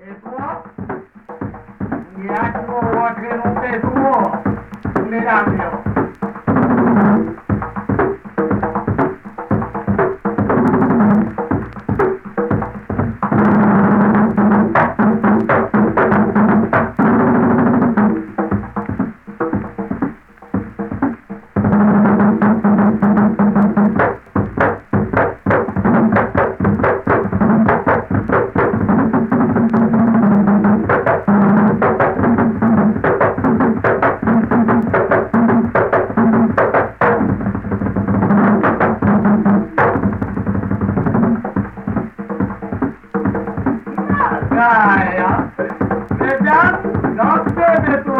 tuo? Un viaggio creduto è tuo, un miraggio. Gaia, vediamo, non deve tu.